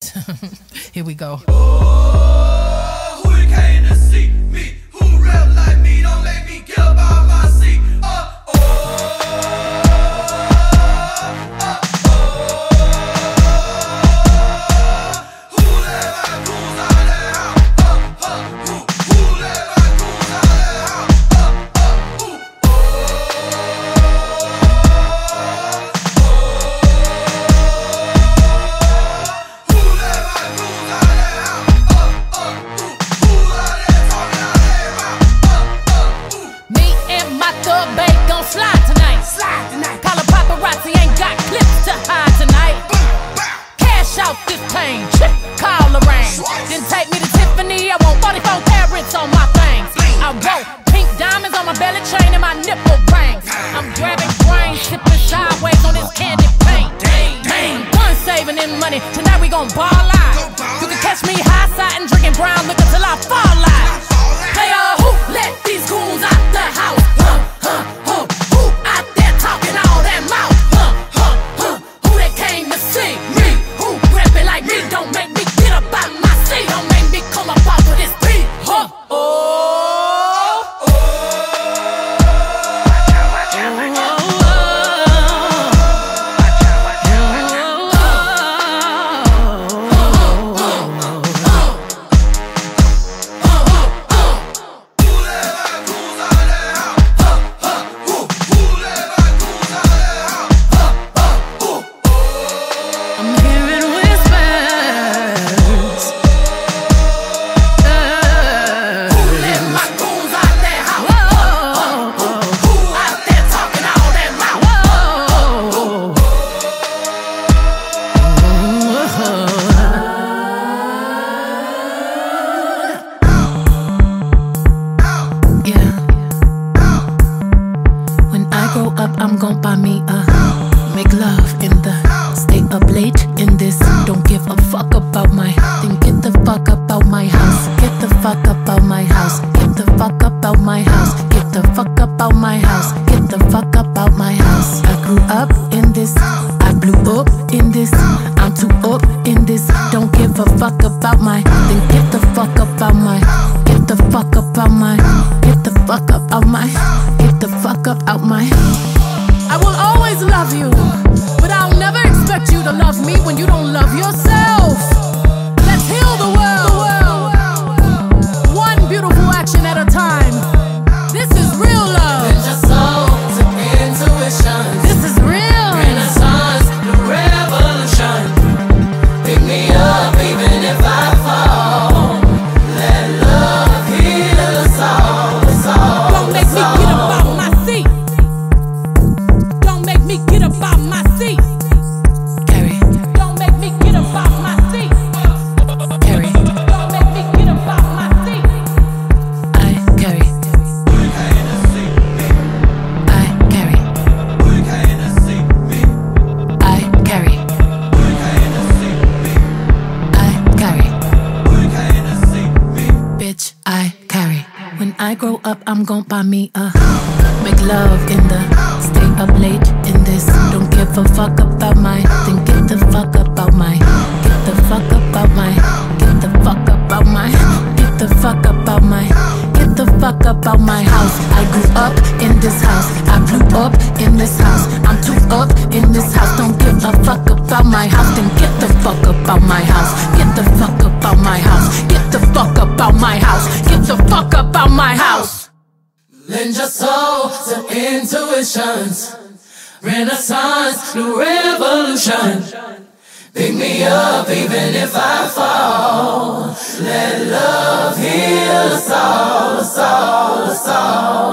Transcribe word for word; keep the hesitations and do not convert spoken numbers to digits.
Yes. Here we go. Oh, who you came to see? Me. Who rap like me? Don't make me get up out my seat. Uh, oh, uh, oh. Who let my goons out of that house? Uh, uh, who, who let my goons out of that house? Uh, uh, who, oh, oh. Who let my goons out of that house? Uh, uh, who, who out there talking out their mouth? Uh, uh, who. Me and my thug babe gon' slide tonight. Slide tonight. Call a paparazzi, ain't got clips to hide tonight. Cash out this plane, chip, call a rain. Then take me to Tiffany, I want forty-four carats on my things. I want pink diamonds on my belly chain and my nipple rings. I'm grabbing brains, sipping sideways on this candy paint. Man, done saving them money, tonight we gon' ball out. You can catch me high side and drinking brown liquor till I fall out. Hey, uh, who let these goons out the house? Huh, huh, huh. Who out there talking all that mouth? Huh, huh, huh. Who they came to see me? Who rapping like me? Don't make me get up out my seat. Don't make me come up off of this beat. Huh, oh. Who let my goons out of that house? Huh, huh, who, who let my goons out of that house? Huh, huh, who, oh. I'm hearing whispers. Who let my goons out that house? Who out there talking all that mouth? Yeah. When I grow up, I'm gon' buy me a make love in the stay up late in this. Don't give a fuck about my then get the fuck up out my house. Get the fuck up out my house. Get the fuck up out my house. Get the fuck up out my house. Get the fuck up out my house. I grew up in this. I blew up in this. I'm too up in this. Don't give a fuck about my then get the fuck up out my. Get the fuck up out my. Get the fuck up out my. Get the fuck up out my. I will always love you, but I'll never expect you to love me when you don't love yourself. Let's heal the world, one beautiful action at a time. This is real love. Your soul to intuition. This is real. Renaissance, the revolution. Pick me up even if I fall. Let love heal us all, us all, Don't make me us get all. up out my seat. Don't make me get up out my seat. Carry. Don't make me get up out my seat. Carry. Don't make me get up out my seat. I carry. Who you came to see? Me. I carry. Who you came to see? Me. I carry. Who you came to see? Me. I carry. Who you came to see? Me. Bitch, I carry. When I grow up, I'm gon' buy me a make love in the stay up late in this. Don't give a fuck about my then get the fuck about my. Get the fuck about my. Get the fuck about my. Get the fuck about my. Get the fuck about my house. I grew up in this house. I blew up in this house. I'm too up in this house. Don't give a fuck about my house. Then get the fuck about my house. Get the fuck about my house. Get the fuck about my house. Get the fuck about my house. Lend your soul to intuitions. Renaissance, new revolution. Pick me up even if I fall. Let love heal us all, us all, us all.